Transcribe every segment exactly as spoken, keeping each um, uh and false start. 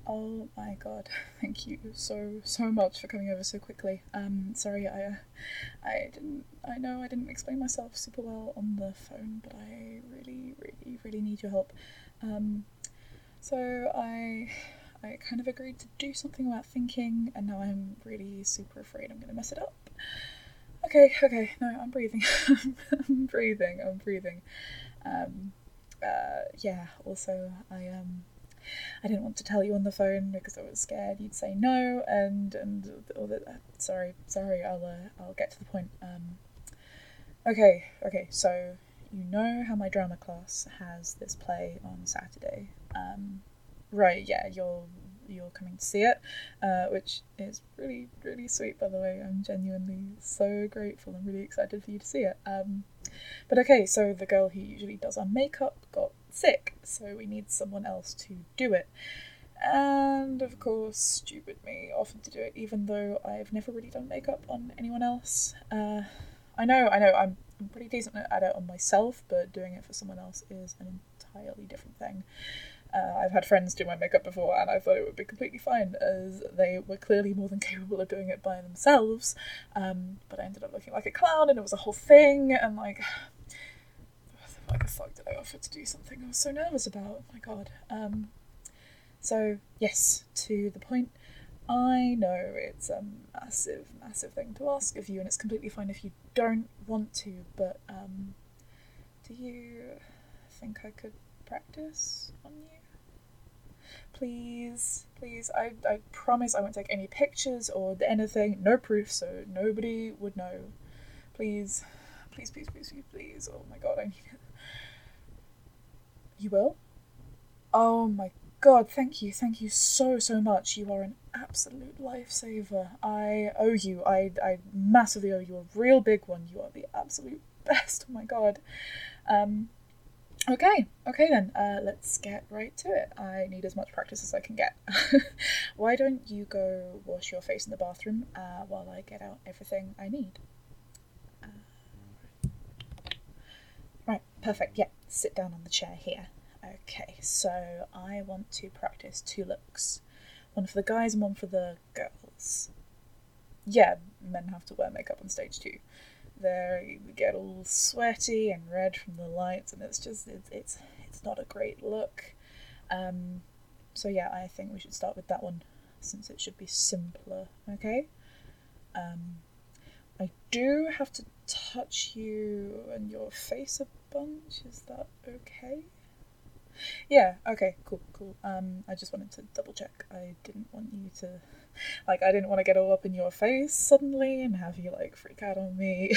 Oh my god, thank you so, so much for coming over so quickly. Um, sorry, I, uh, I didn't, I know I didn't explain myself super well on the phone, but I really, really, really need your help. Um, so I, I kind of agreed to do something about thinking, and now I'm really super afraid I'm gonna mess it up. Okay, okay, no, I'm breathing. I'm breathing, I'm breathing. Um, uh, yeah, also, I, um, I didn't want to tell you on the phone because I was scared you'd say no, and and all that. Sorry, sorry. I'll uh, I'll get to the point. Um, okay, okay. So you know how my drama class has this play on Saturday. Um, right? Yeah, you're you're coming to see it, uh, which is really really sweet. By the way, I'm genuinely so grateful. I'm really excited for you to see it. Um, but okay, so the girl who usually does our makeup got sick, so we need someone else to do it. And of course, stupid me offered to do it, even though I've never really done makeup on anyone else. Uh, I know, I know, I'm, I'm pretty decent at it on myself, but doing it for someone else is an entirely different thing. Uh, I've had friends do my makeup before, and I thought it would be completely fine, as they were clearly more than capable of doing it by themselves. Um, but I ended up looking like a clown, and it was a whole thing, and like, why the fuck did I offer to do something I was so nervous about? Oh my god. Um, so, yes, to the point. I know it's a massive, massive thing to ask of you, and it's completely fine if you don't want to, but, um, do you think I could practice on you? Please, please, I, I promise I won't take any pictures or anything, no proof, so nobody would know. Please, please, please, please, please, please, oh my god, I need it. You will? Oh my god, thank you, thank you so, so much. You are an absolute lifesaver. I owe you, I, I massively owe you a real big one. You are the absolute best, oh my god. Um, okay, okay then, uh, let's get right to it. I need as much practice as I can get. Why don't you go wash your face in the bathroom uh, while I get out everything I need? Uh, right, perfect, yeah, sit down on the chair here. Okay, so I want to practice two looks. One for the guys and one for the girls. Yeah, men have to wear makeup on stage too. They get all sweaty and red from the lights, and it's just, it's it's, it's not a great look. Um, so yeah, I think we should start with that one, since it should be simpler, okay? Um, I do have to touch you and your face a bunch, is that okay? Yeah, okay, cool, cool. Um, I just wanted to double check. I didn't want you to, like, I didn't want to get all up in your face suddenly and have you, like, freak out on me.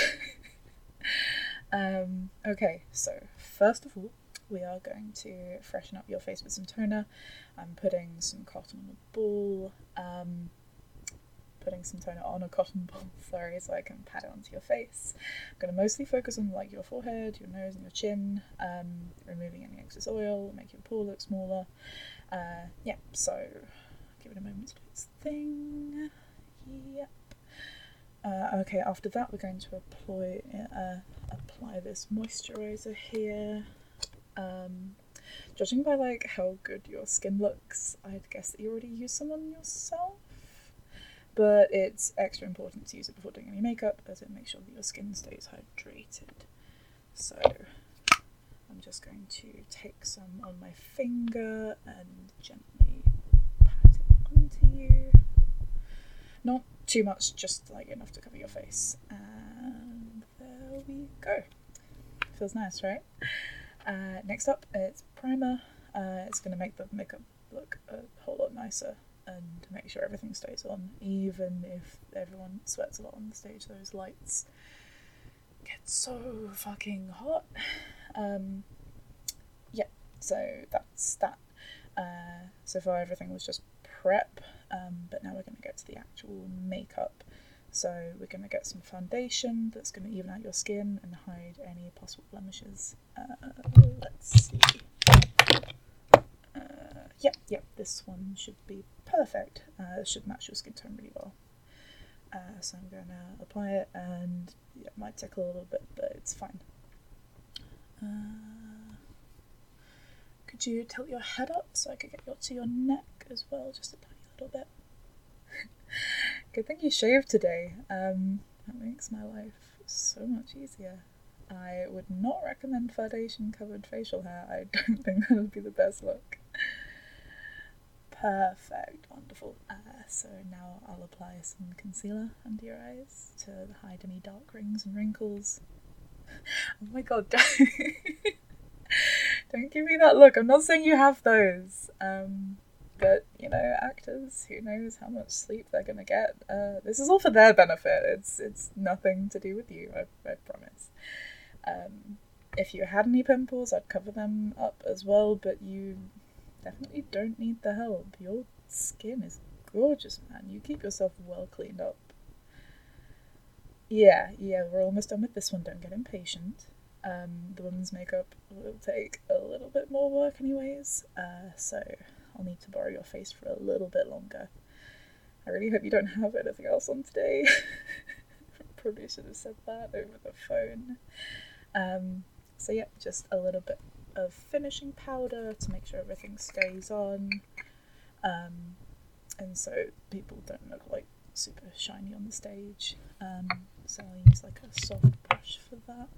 um, okay, so first of all, we are going to freshen up your face with some toner. I'm putting some cotton on a ball, um, putting some toner on a cotton ball, sorry, so I can pat it onto your face. I'm going to mostly focus on like your forehead, your nose and your chin, um, removing any excess oil, make your pore look smaller. Uh, yeah, so give it a moment to do its thing. Yep. Uh, okay, after that we're going to apply, uh, apply this moisturiser here. Um, judging by like how good your skin looks, I'd guess that you already used some on yourself. But it's extra important to use it before doing any makeup, as it makes sure that your skin stays hydrated. So I'm just going to take some on my finger and gently pat it onto you. Not too much, just like enough to cover your face. And there we go. Feels nice, right? Uh, next up, it's primer. Uh, it's going to make the makeup look a whole lot nicer and make sure everything stays on, even if everyone sweats a lot on the stage. Those lights get so fucking hot. Um, yeah, so that's that. Uh, so far everything was just prep, um, but now we're going to get to the actual makeup. So we're going to get some foundation that's going to even out your skin and hide any possible blemishes. Uh, let's see. Uh, yep, yep, this one should be perfect. Uh, it should match your skin tone really well. Uh, so I'm going to apply it, and yeah, it might tickle a little bit, but it's fine. Uh, Could you tilt your head up so I could get your, to your neck as well, just a tiny little bit? Good thing you shaved today. Um, that makes my life so much easier. I would not recommend foundation-covered facial hair. I don't think that would be the best look. Perfect, wonderful. Uh, so now I'll apply some concealer under your eyes to hide any dark rings and wrinkles. Oh my god, don't, don't give me that look. I'm not saying you have those. Um, but, you know, actors, who knows how much sleep they're gonna get. Uh, this is all for their benefit. It's it's nothing to do with you, I, I promise. Um, if you had any pimples, I'd cover them up as well, but you definitely don't need the help. Your skin is gorgeous, man. You keep yourself well cleaned up. Yeah, yeah, we're almost done with this one. Don't get impatient. Um, the woman's makeup will take a little bit more work anyways, uh, so I'll need to borrow your face for a little bit longer. I really hope you don't have anything else on today. Probably should have said that over the phone. Um, so yeah, just a little bit of finishing powder to make sure everything stays on, um, and so people don't look like super shiny on the stage. Um, so I'll use like a soft brush for that.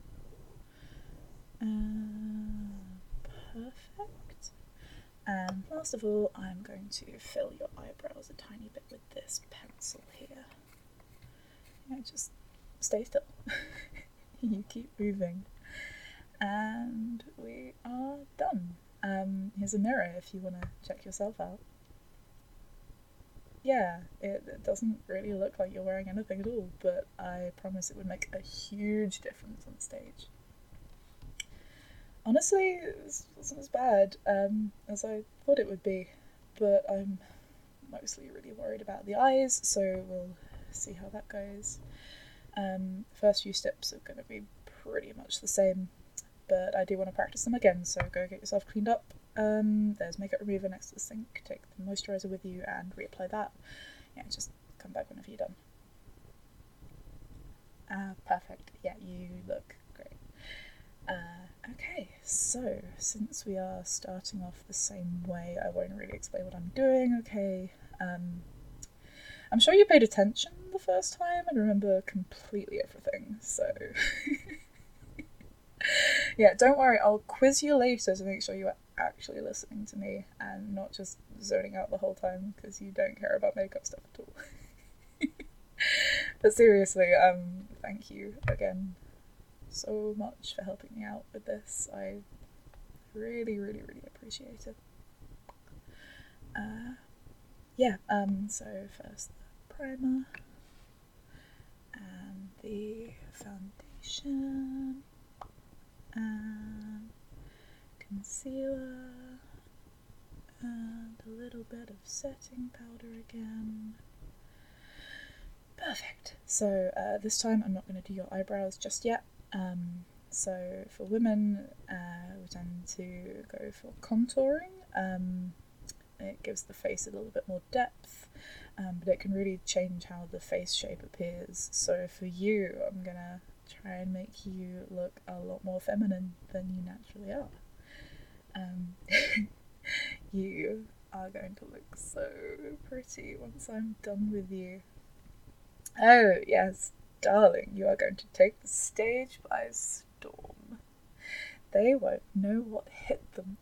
Uh, perfect. And last of all, I'm going to fill your eyebrows a tiny bit with this pencil here. Yeah, just stay still. You keep moving. And we are done. Um, here's a mirror if you want to check yourself out. Yeah, it, it doesn't really look like you're wearing anything at all, but I promise it would make a huge difference on stage. Honestly, it wasn't as bad um, as I thought it would be, but I'm mostly really worried about the eyes, so we'll see how that goes. Um, the first few steps are going to be pretty much the same, but I do want to practice them again, so go get yourself cleaned up. Um, there's makeup remover next to the sink. Take the moisturiser with you and reapply that. Yeah, just come back whenever you're done. Ah, perfect. Yeah, you look great. Uh, okay, so since we are starting off the same way, I won't really explain what I'm doing, okay? Um, I'm sure you paid attention the first time and remember completely everything, so... Yeah, don't worry, I'll quiz you later to make sure you are actually listening to me and not just zoning out the whole time because you don't care about makeup stuff at all. But seriously, um, thank you again so much for helping me out with this. I really, really, really appreciate it. Uh, yeah, um, so first the primer and the foundation. And concealer and a little bit of setting powder again. Perfect. So uh, this time I'm not going to do your eyebrows just yet. Um, so for women, uh, we tend to go for contouring. Um, it gives the face a little bit more depth, um, but it can really change how the face shape appears. So for you, I'm going to try and make you look a lot more feminine than you naturally are. Um, you are going to look so pretty once I'm done with you. Oh, yes, darling, you are going to take the stage by storm. They won't know what hit them.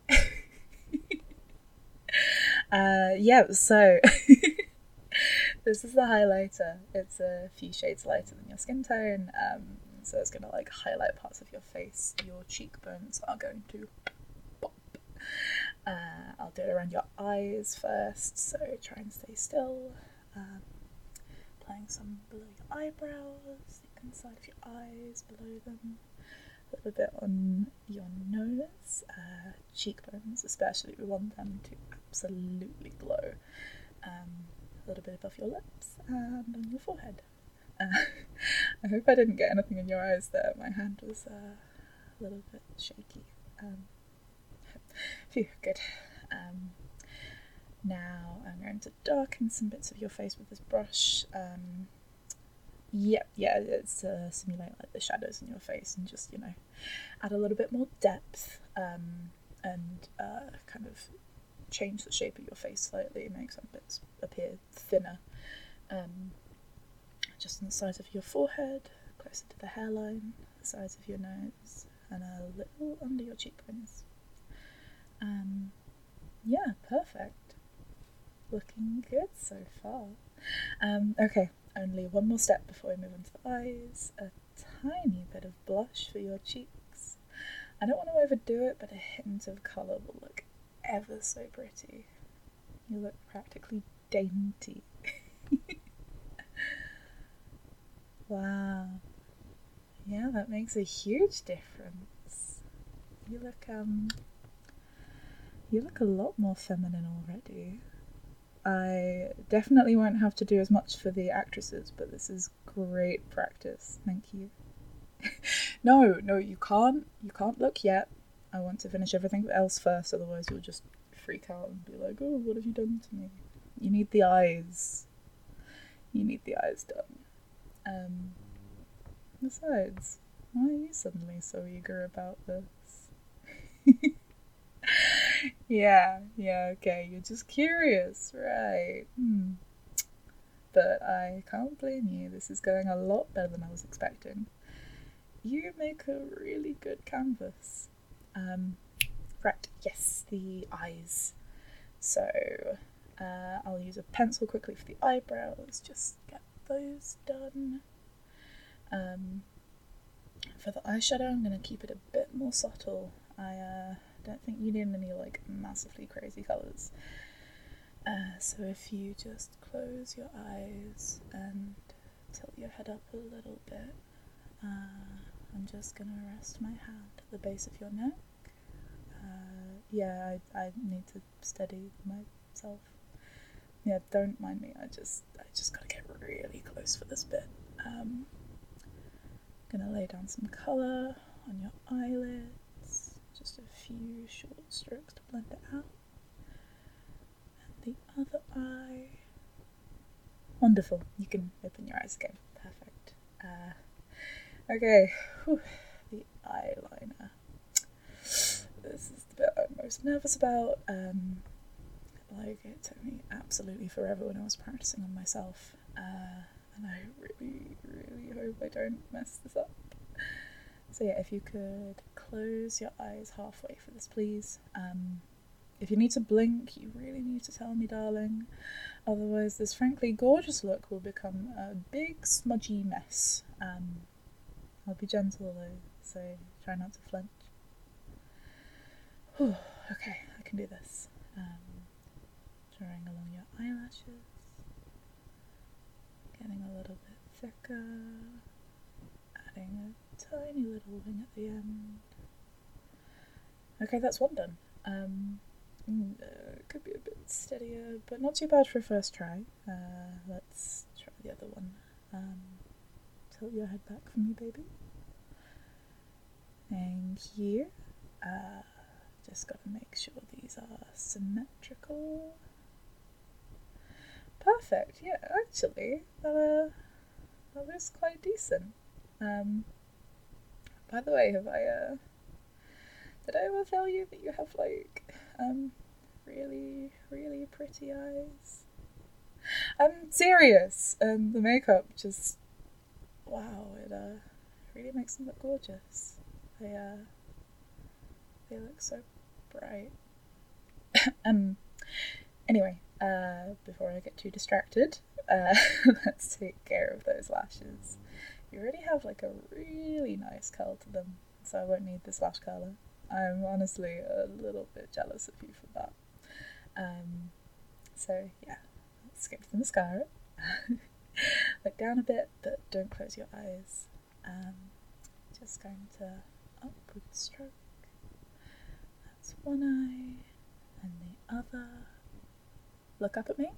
uh, yeah, so... This is the highlighter. It's a few shades lighter than your skin tone, um, so it's going to like highlight parts of your face. Your cheekbones are going to pop. Uh, I'll do it around your eyes first, so try and stay still. Um, applying some below your eyebrows, the inside of your eyes, below them. A little bit on your nose, uh, cheekbones especially. We want them to absolutely glow. Um, a little bit above your lips and on your forehead. Uh, I hope I didn't get anything in your eyes there. My hand was uh, a little bit shaky. Um, phew, good. Um, now I'm going to darken some bits of your face with this brush. Um, yeah, yeah, it's to simulate like the shadows in your face and just, you know, add a little bit more depth. Um, and uh, kind of change the shape of your face slightly, make some bits appear thinner. Um, just on the sides of your forehead, closer to the hairline, the sides of your nose, and a little under your cheekbones. Um, yeah, perfect. Looking good so far. Um, okay, only one more step before we move on to the eyes. A tiny bit of blush for your cheeks. I don't want to overdo it, but a hint of colour will look ever so pretty. You look practically dainty. Wow. Yeah, that makes a huge difference. You look, um, you look a lot more feminine already. I definitely won't have to do as much for the actresses, but this is great practice. Thank you. no, no, you can't. You can't look yet. I want to finish everything else first, otherwise you'll just freak out and be like, oh, what have you done to me? You need the eyes. You need the eyes done. Um, besides, why are you suddenly so eager about this? yeah, yeah, okay, you're just curious, right? Hmm. But I can't blame you, this is going a lot better than I was expecting. You make a really good canvas. Um, right, yes, the eyes. So, uh, I'll use a pencil quickly for the eyebrows, just get those done. Um, for the eyeshadow, I'm going to keep it a bit more subtle. I uh, don't think you need any like massively crazy colours. Uh, so if you just close your eyes and tilt your head up a little bit, uh, I'm just going to rest my hand at the base of your neck. Uh, yeah, I, I need to steady myself. Yeah, don't mind me. I just I just gotta get really close for this bit. Um, gonna lay down some colour on your eyelids. Just a few short strokes to blend it out. And the other eye. Wonderful. You can open your eyes again. Perfect. Uh, okay. Whew. The eyeliner. This is the bit I'm most nervous about. Um, like, it took me absolutely forever when I was practicing on myself. Uh, and I really, really hope I don't mess this up. So yeah, if you could close your eyes halfway for this, please. Um, if you need to blink, you really need to tell me, darling. Otherwise, this frankly gorgeous look will become a big smudgy mess. Um, I'll be gentle though, so try not to flinch. Whew, okay, I can do this. Um, drawing along your eyelashes, getting a little bit thicker, adding a tiny little wing at the end. Okay, that's one done. Um, uh, could be a bit steadier, but not too bad for a first try. Uh, let's try the other one. Um, tilt your head back for me, baby. Thank you. Uh, just gotta make sure these are symmetrical. Perfect, yeah, actually, that, uh, that was quite decent. Um, by the way, have I, uh, did I ever tell you that you have, like, um, really, really pretty eyes? I'm serious, um, the makeup just, wow, it, uh, really makes them look gorgeous. They, uh, they look so bright. um, anyway, uh, before I get too distracted, uh, let's take care of those lashes. You already have, like, a really nice curl to them, so I won't need this lash curler. I'm honestly a little bit jealous of you for that. Um, so, yeah, let's skip to the mascara. Look down a bit, but don't close your eyes. Um, just going to upward stroke. That's one eye, and the other. Look up at me.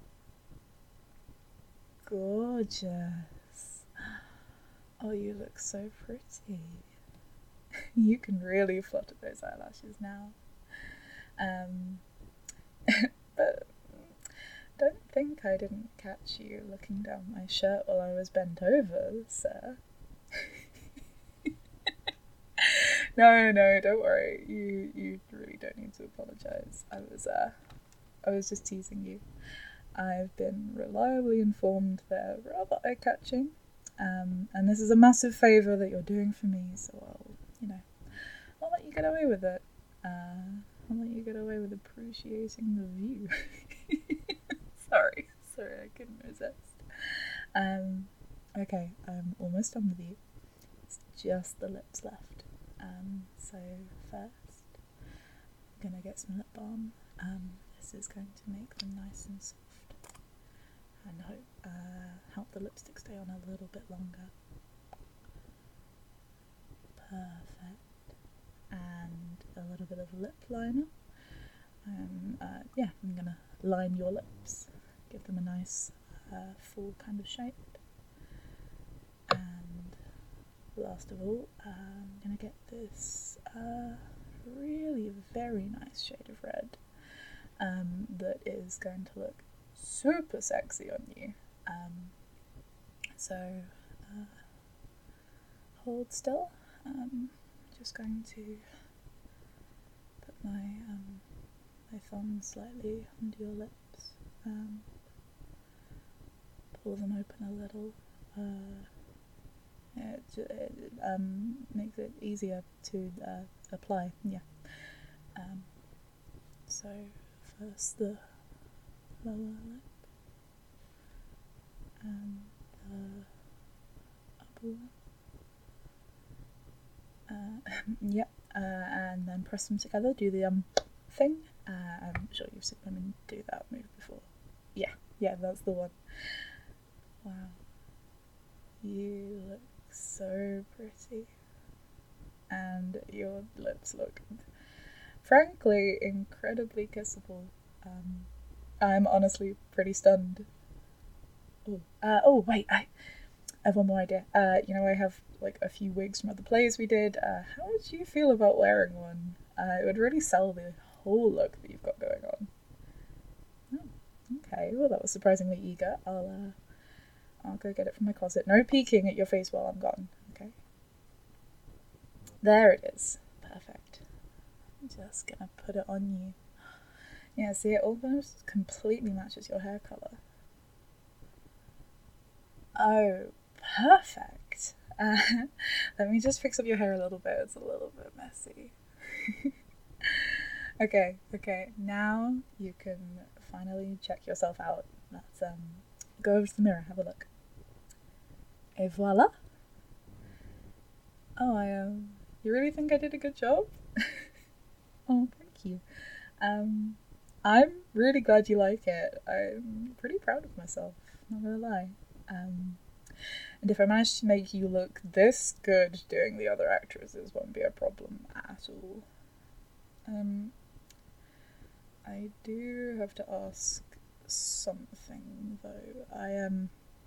Gorgeous. Oh, you look so pretty. You can really flutter those eyelashes now. Um, but don't think I didn't catch you looking down my shirt while I was bent over, sir. No, no, don't worry. You you really don't need to apologise. I was uh I was just teasing you. I've been reliably informed they're rather eye-catching, um, and this is a massive favour that you're doing for me, so I'll, you know, I'll let you get away with it. Uh, I'll let you get away with appreciating the view. sorry, sorry, I couldn't resist. Um, okay, I'm almost done with you. It's just the lips left. Um, so first, I'm gonna get some lip balm. Um, this is going to make them nice and soft and hope uh, help the lipstick stay on a little bit longer. Perfect. And a little bit of lip liner. Um, uh, yeah, I'm gonna line your lips, give them a nice uh, full kind of shape. And last of all, uh, I'm gonna get this uh, really very nice shade of red um, that is going to look super sexy on you. Um, so uh, hold still. Um, just going to put my um, my thumb slightly under your lips. Um, pull them open a little. Uh, it, it um, makes it easier to uh, apply. Yeah. Um, so first the lower lip and the upper one. Uh, yep, uh, and then press them together, do the um thing. Uh, I'm sure you've seen women do that move before. Yeah, yeah, that's the one. Wow. You look so pretty. And your lips look, frankly, incredibly kissable. Um, I'm honestly pretty stunned. Oh, uh, oh wait, I, I have one more idea. Uh, you know, I have like a few wigs from other plays we did. Uh, how would you feel about wearing one? Uh, it would really sell the whole look that you've got going on. Oh, okay. Well, that was surprisingly eager. I'll, uh, I'll go get it from my closet. No peeking at your face while I'm gone. Okay. There it is. Perfect. I'm just gonna put it on you. Yeah, see, it almost completely matches your hair color. Oh, perfect. Uh, let me just fix up your hair a little bit. It's a little bit messy. okay, okay. Now you can finally check yourself out. Let's um, go over to the mirror, have a look. Et voila. Oh, I um, you really think I did a good job? Oh, thank you. Um, I'm really glad you like it. I'm pretty proud of myself, not gonna lie. Um, and if I manage to make you look this good doing the other actresses, won't be a problem at all. Um, I do have to ask something though. I um,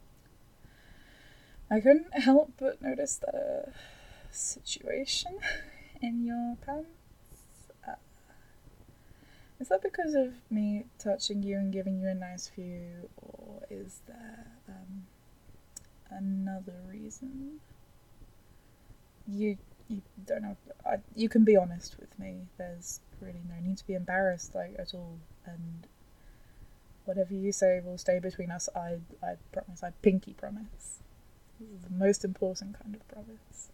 I couldn't help but notice that a situation in your pants. Uh, is that because of me touching you and giving you a nice view, or is there um? another reason? You you don't have to, I, you can be honest with me. There's really no need to be embarrassed like at all. And whatever you say will stay between us. I I promise. I pinky promise. This is the most important kind of promise.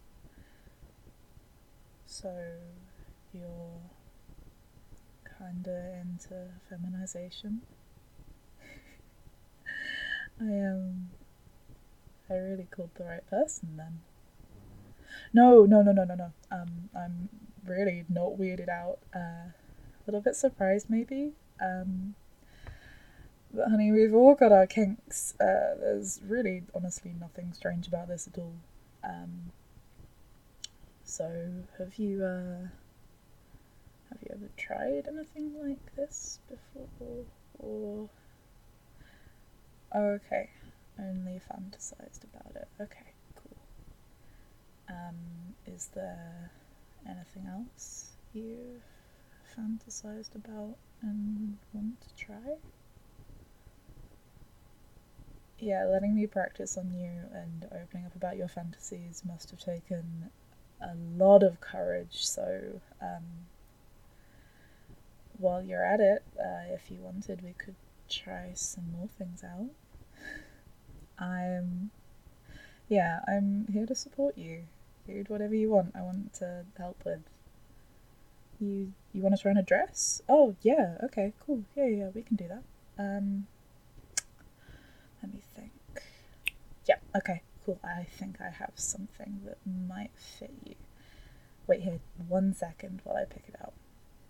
So you're kinda into feminization. I am. Um, I really called the right person then. No, no, no, no, no, no. Um, I'm really not weirded out. Uh, a little bit surprised, maybe. Um, but honey, we've all got our kinks. Uh, there's really, honestly, nothing strange about this at all. Um, so, have you, uh, have you ever tried anything like this before? Or, oh, okay. Only fantasized about it. Okay, cool. Um, is there anything else you've fantasized about and want to try? Yeah, letting me practice on you and opening up about your fantasies must have taken a lot of courage. So um, while you're at it, uh, if you wanted, we could try some more things out. I'm, yeah, I'm here to support you. Dude, whatever you want, I want to help with. You, you want to try on a dress? Oh, yeah, okay, cool. Yeah, yeah, we can do that. Um, let me think. Yeah, okay, cool. I think I have something that might fit you. Wait here, one second while I pick it out.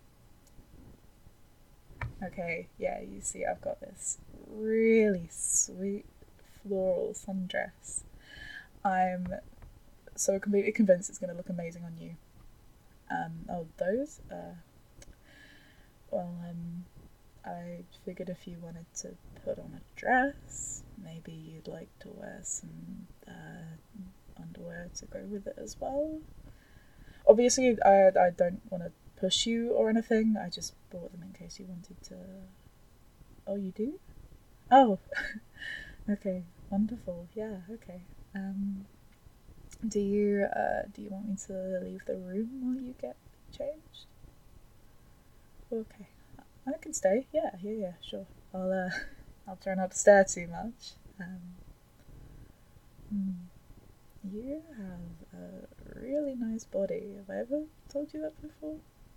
Okay, yeah, you see I've got this really sweet floral sundress. I'm so completely convinced it's going to look amazing on you. Um, oh, those? Uh, well, um, I figured if you wanted to put on a dress, maybe you'd like to wear some uh, underwear to go with it as well. Obviously, I, I don't want to push you or anything, I just bought them in case you wanted to... Oh, you do? Oh, okay, wonderful, yeah, okay. Um, do you, uh, do you want me to leave the room while you get changed? Okay, I can stay, yeah, yeah, yeah, sure. I'll, uh, I'll try not to stare too much. Um, hmm. You have a really nice body. Have I ever told you that before?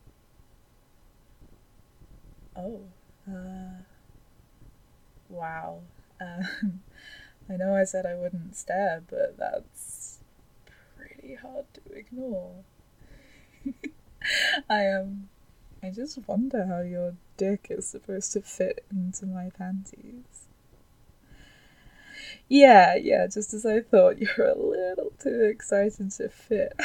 Oh, uh, wow. Um, I know I said I wouldn't stare, but that's pretty hard to ignore. I um, I just wonder how your dick is supposed to fit into my panties. Yeah, yeah, just as I thought, you're a little too excited to fit.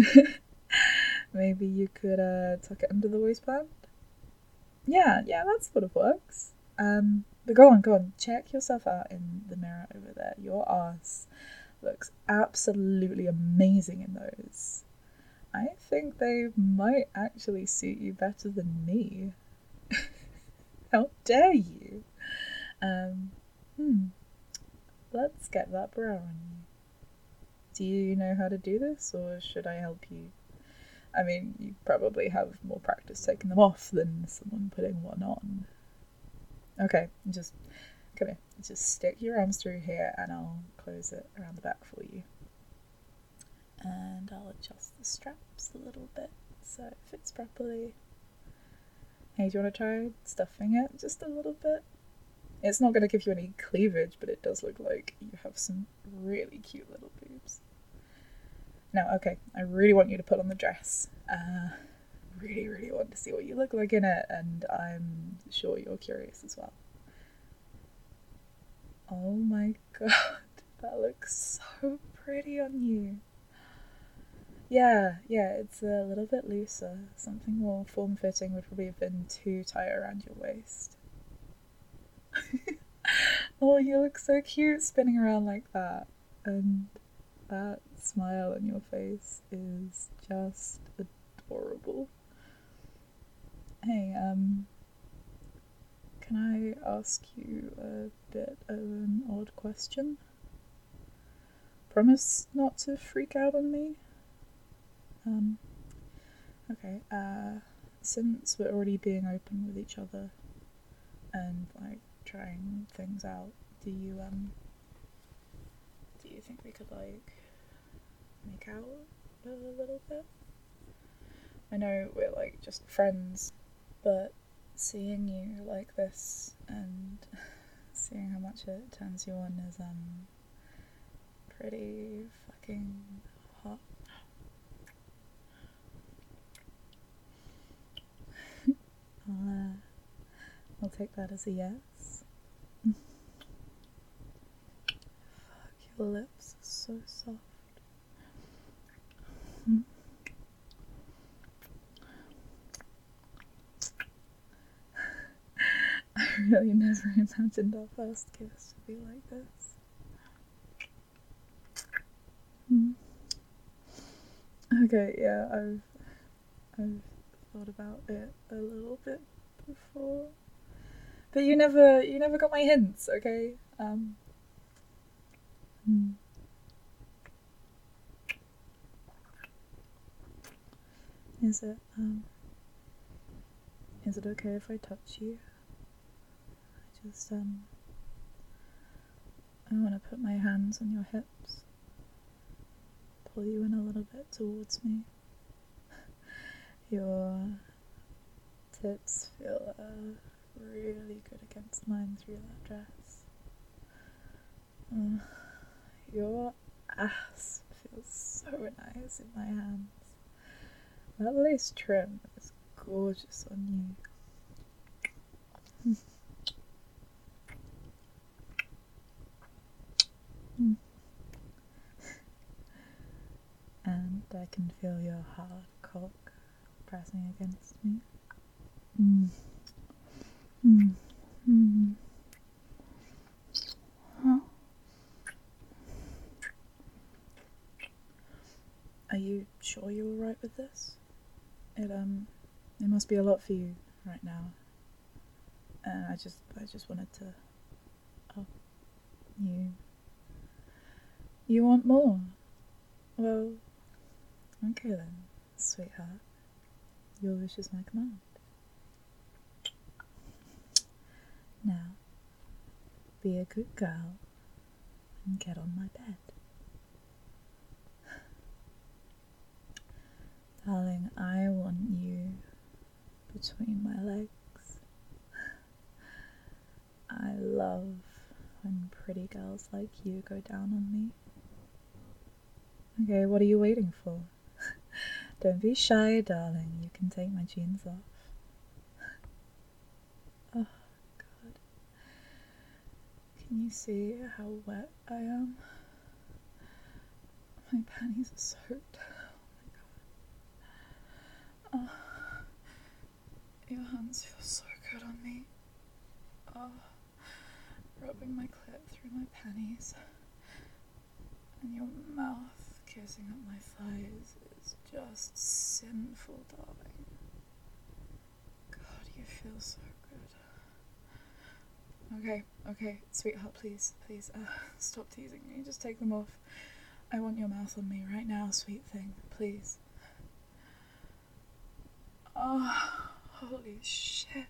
Maybe you could uh, tuck it under the waistband? Yeah, yeah, that sort of works. Um, but go on, go on, check yourself out in the mirror over there. Your ass looks absolutely amazing in those. I think they might actually suit you better than me. How dare you? Um, hmm. Let's get that bra on you. Do you know how to do this, or should I help you? I mean, you probably have more practice taking them off than someone putting one on. Okay, just come here. Just stick your arms through here and I'll close it around the back for you. And I'll adjust the straps a little bit so it fits properly. Hey, do you want to try stuffing it just a little bit? It's not going to give you any cleavage, but it does look like you have some really cute little boobs. Now, okay, I really want you to put on the dress. Uh, really, really want to see what you look like in it, and I'm sure you're curious as well. Oh my god, that looks so pretty on you. Yeah, yeah, it's a little bit looser. Something more form-fitting would probably have been too tight around your waist. Oh, you look so cute spinning around like that. And that smile on your face is just adorable. Hey, um, can I ask you a bit of an odd question? Promise not to freak out on me? Um, okay, uh, since we're already being open with each other and, like, trying things out, do you, um, do you think we could, like, make out a little bit? I know we're, like, just friends, but seeing you like this and seeing how much it turns you on is, um, pretty fucking hot. I'll, uh, I'll take that as a yes. Fuck, your lips are so soft. I really never imagined our first kiss to be like this. Hmm. Okay, yeah, I've I've thought about it a little bit before, but you never you never got my hints. Okay, um. Hmm. Is it, um, is it okay if I touch you? I just, um, I want to put my hands on your hips, pull you in a little bit towards me. Your tits feel uh, really good against mine through that dress. Uh, your ass feels so nice in my hands. That lace trim is gorgeous on you. Mm. And I can feel your hard cock pressing against me. Mm. Mm. Mm. Huh? Are you sure you're alright with this? It um, it must be a lot for you right now. And I just, I just wanted to. Oh, you. You want more? Well, okay then, sweetheart. Your wish is my command. Now, be a good girl and get on my bed. Darling, I want you between my legs. I love when pretty girls like you go down on me. Okay, what are you waiting for? Don't be shy, darling. You can take my jeans off. Oh, God. Can you see how wet I am? My panties are soaked. Oh my God. Oh, your hands feel so good on me. Oh, rubbing my clit through my panties. And your mouth kissing up my thighs is just sinful, darling. God, you feel so good. Okay, okay, sweetheart, please, please, uh, stop teasing me. Just take them off. I want your mouth on me right now, sweet thing, please. Oh, holy shit.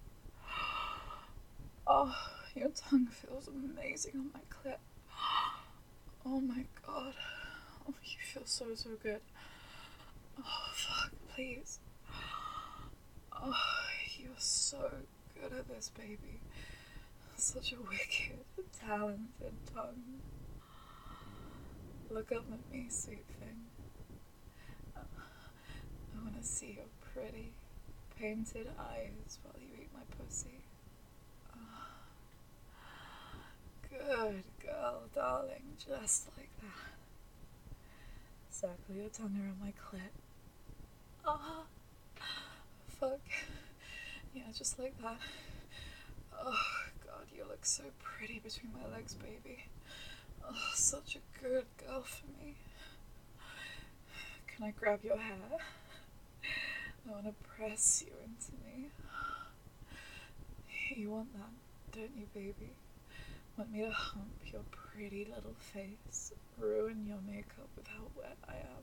Oh, your tongue feels amazing on my clit. Oh my God. Oh, you feel so, so good. Oh, fuck, please. Oh, you're so good at this, baby. Such a wicked, talented tongue. Look up at me, sweet thing. I want to see your pretty, painted eyes while you eat my pussy. Oh. Good girl, darling, just like that. Circle your tongue around my clit. Ah, fuck. Yeah, just like that. Oh, God, you look so pretty between my legs, baby. Oh, such a good girl for me. Can I grab your hair? I want to press you into me. You want that, don't you, baby? Want me to hump your pretty little face, ruin your makeup with how wet I am?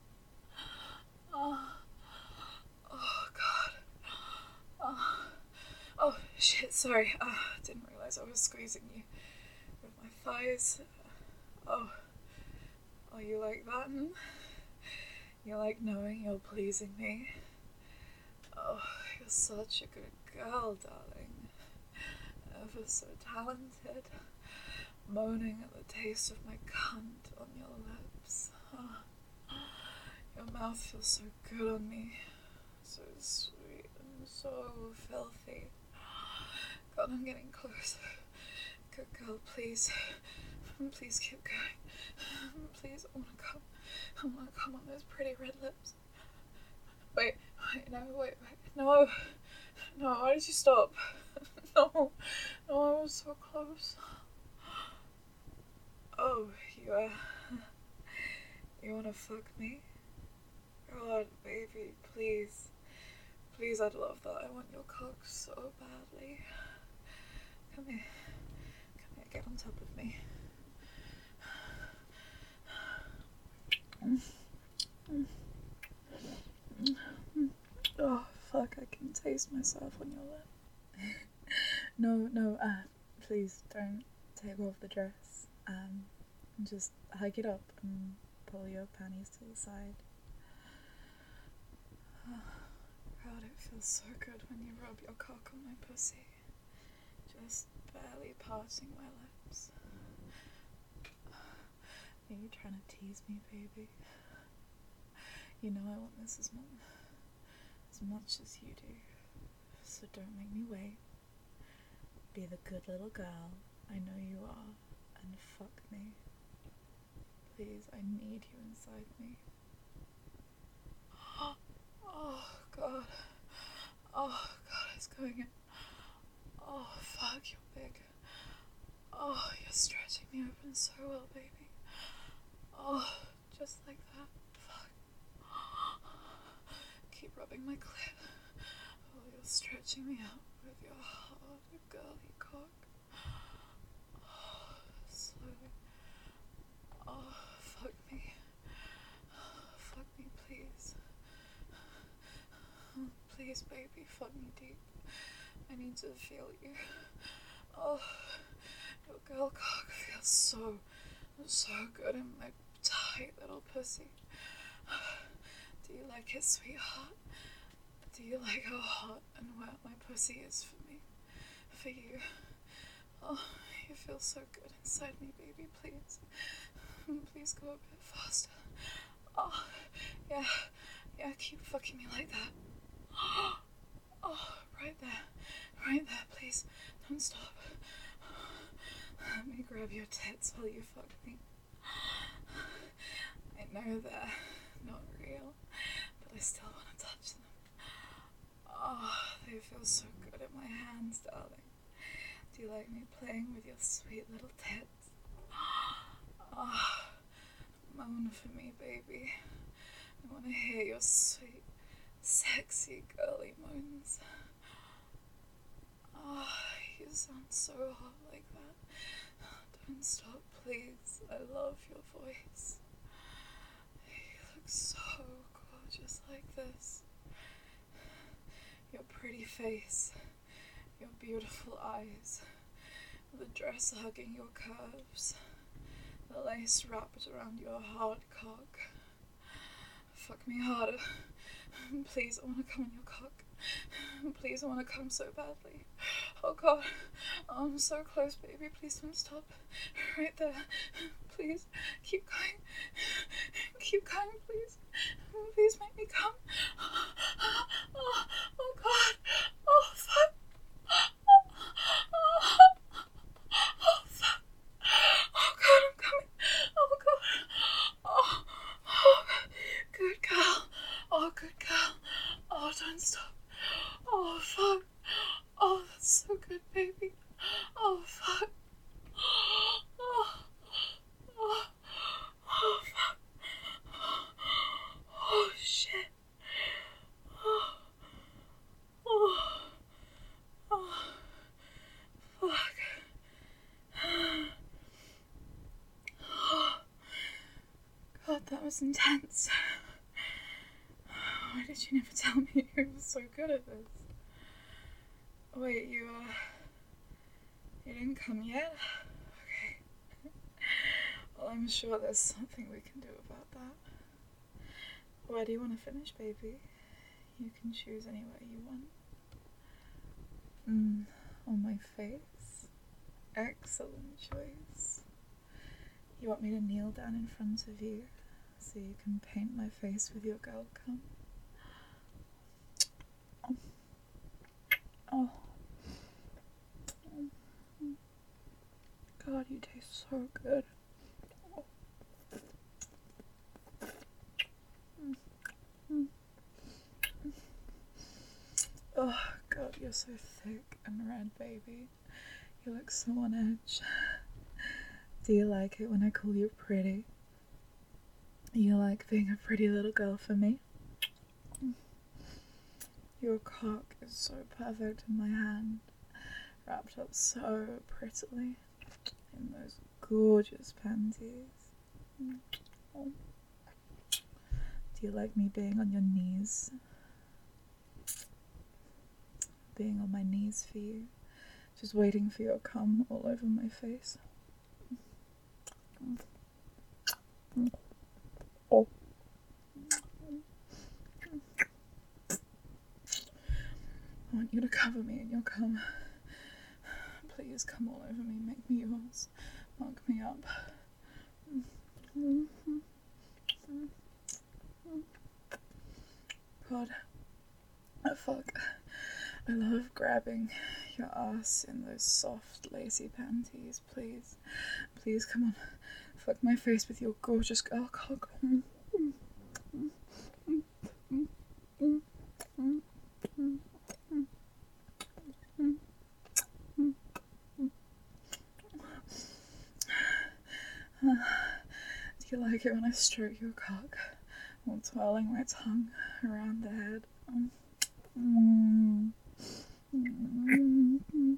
Oh, oh God. Oh, oh shit, sorry. Oh, didn't realize I was squeezing you with my thighs. Oh, oh, you like that? You like knowing you're pleasing me? Oh, you're such a good girl, darling. Ever so talented. Moaning at the taste of my cunt on your lips. Oh, your mouth feels so good on me. So sweet and so filthy. God, I'm getting closer. Good girl, please. Please keep going. Please, I want to come. I want to come on those pretty red lips. Wait, wait, no, wait, wait. No. No, why did you stop? No. No, I was so close. Oh, you, uh, you wanna fuck me? God, baby, please. Please, I'd love that. I want your cock so badly. Come here. Come here, get on top of me. taste myself on your lip. no, no, uh, please don't take off the dress. Um, just hike it up and pull your panties to the side. Oh, God, it feels so good when you rub your cock on my pussy. Just barely parting my lips. Are you trying to tease me, baby? You know I want this as much, as much as you do, so don't make me wait. Be the good little girl I know you are, and fuck me. Please, I need you inside me. Oh, God. Oh, God, it's going in. Oh, fuck, you're big. Oh, you're stretching me open so well, baby. Oh, just like that. Fuck. Keep rubbing my clit. Oh, you're stretching me out with your hard, girly cock. Oh, slowly. Oh, fuck me. Fuck me, please. Oh, please, baby, fuck me deep. I need to feel you. Oh, your girl cock feels so, so good in my tight little pussy. Do you like it, sweetheart? Do you like how hot and wet my pussy is for me? For you? Oh, you feel so good inside me, baby, please. Please go a bit faster. Oh, yeah, yeah, keep fucking me like that. Oh, right there, right there, please, don't stop. Let me grab your tits while you fuck me. I know they're not real, but I still want to touch them. Oh, they feel so good in my hands, darling. Do you like me playing with your sweet little tits? Oh, moan for me, baby. I want to hear your sweet, sexy, girly moans. Oh, you sound so hot like that. Don't stop, please. I love your voice. You look so gorgeous like this. Your pretty face, your beautiful eyes, the dress hugging your curves, the lace wrapped around your hard cock. Fuck me harder. Please, I want to come on your cock. Please, I want to come so badly. Oh God, oh, I'm so close, baby. Please don't stop. Right there. Please, keep going. Keep going, please. Please make me come. Oh, oh God. Oh, fuck. Oh, oh, fuck. Oh God, I'm coming. Oh God. Oh, oh, good girl. Oh, good girl. Oh, don't stop. Oh, fuck. Oh, that's so good, baby. Oh, fuck. Oh, oh, oh, fuck. Oh, shit. Oh, oh, oh, fuck. God, that was intense. Why did you never tell me you were so good at this? Wait, you, uh, you didn't come yet? Okay. Well, I'm sure there's something we can do about that. Where do you want to finish, baby? You can choose anywhere you want. Mm, on my face? Excellent choice. You want me to kneel down in front of you so you can paint my face with your girl cum? Oh. God, you taste so good. Oh. Oh, God, you're so thick and red, baby. You look so on edge. Do you like it when I call you pretty? You like being a pretty little girl for me? Your cock is so perfect in my hand, wrapped up so prettily in those gorgeous panties. Oh. Do you like me being on your knees? being on my knees for you, just waiting for your cum all over my face. Oh. I want you to cover me in your cum. Please come all over me, make me yours, mark me up. God, oh fuck, I love grabbing your ass in those soft, lacy panties. Please, please come on, fuck my face with your gorgeous girl cock. Do you like it when I stroke your cock while twirling my tongue around the head? Mm. Mm.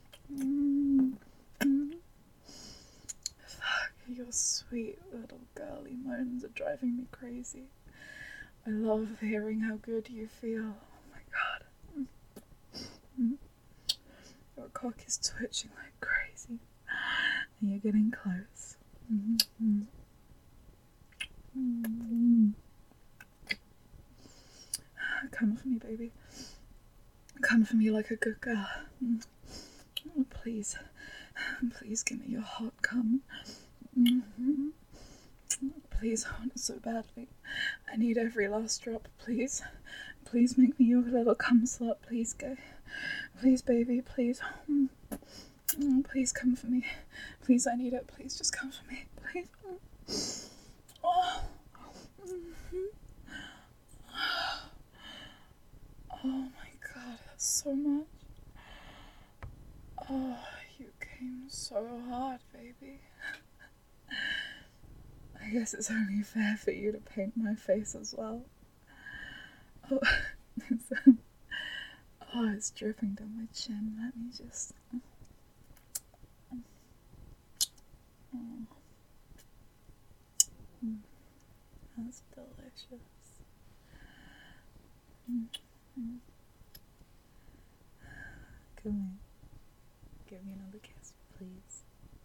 Mm. Fuck, your sweet little girly moans are driving me crazy. I love hearing how good you feel. Oh my god. Mm. Your cock is twitching like crazy. And you're getting close. Mm-hmm. Mm-hmm. Come for me, baby. Come for me like a good girl. Oh, please. Please give me your hot cum. Mm-hmm. Please, I want it so badly. I need every last drop, please. Please make me your little cum slut. Please go. Please, baby, please. Mm. Mm, please come for me. Please, I need it. Please, just come for me. Please. Oh. Mm-hmm. Oh my god, that's so much. Oh, you came so hard, baby. I guess it's only fair for you to paint my face as well. Oh, it's, um, oh, it's dripping down my chin. Let me just... Oh. Mm. That's delicious. Mm. Mm. Come here. Give me another kiss, please.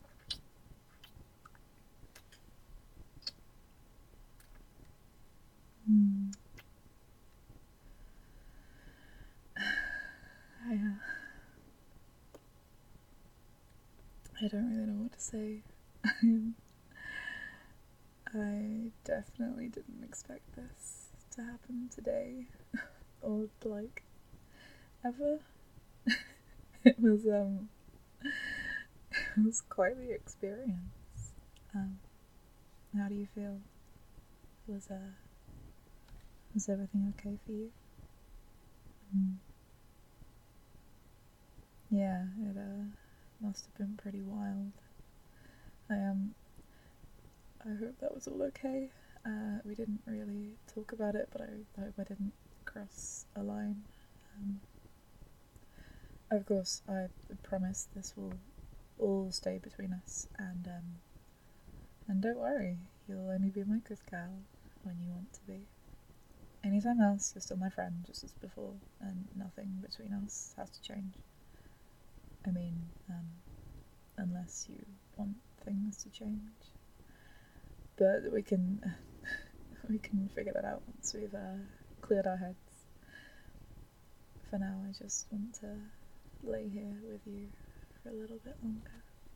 Mm. I, uh, I don't really know what to say. I definitely didn't expect this to happen today, or like, ever. It was, um, it was quite the experience. Um, how do you feel? Was, uh, was everything okay for you? Mm. Yeah, it, uh, must have been pretty wild. I, um, I hope that was all okay. Uh, we didn't really talk about it, but I, I hope I didn't cross a line. Um, of course, I promise this will all stay between us, and um, and don't worry, you'll only be my good gal when you want to be. Anytime else, you're still my friend, just as before, and nothing between us has to change. I mean, um, unless you want things to change. But we can we can figure that out once we've uh, cleared our heads. For now, I just want to lay here with you for a little bit longer.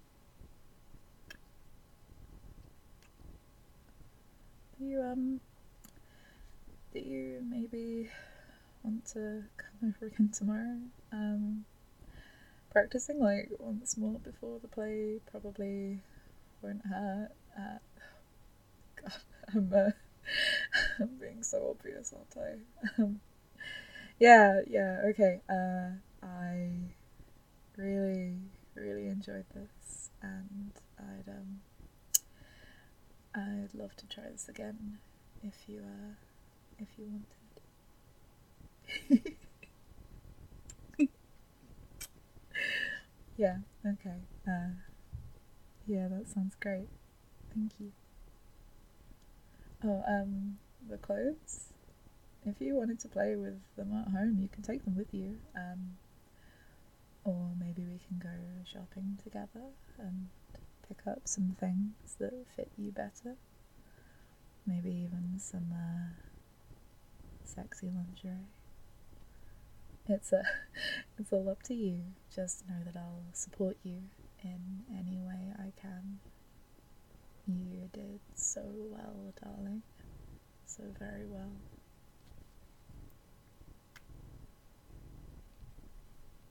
Do you um do you maybe want to come over again tomorrow? Um, practicing like once more before the play probably won't hurt. Uh, God, I'm uh, I'm being so obvious, aren't I? Um, yeah, yeah, okay. Uh, I really, really enjoyed this, and I'd um, I'd love to try this again if you uh, if you wanted. Yeah, okay. Uh, yeah, that sounds great. Thank you. Oh, um, the clothes? If you wanted to play with them at home, you can take them with you. Um, Or maybe we can go shopping together and pick up some things that fit you better. Maybe even some uh, sexy lingerie. It's a, it's all up to you. Just know that I'll support you in any way I can. You did so well, darling. So very well.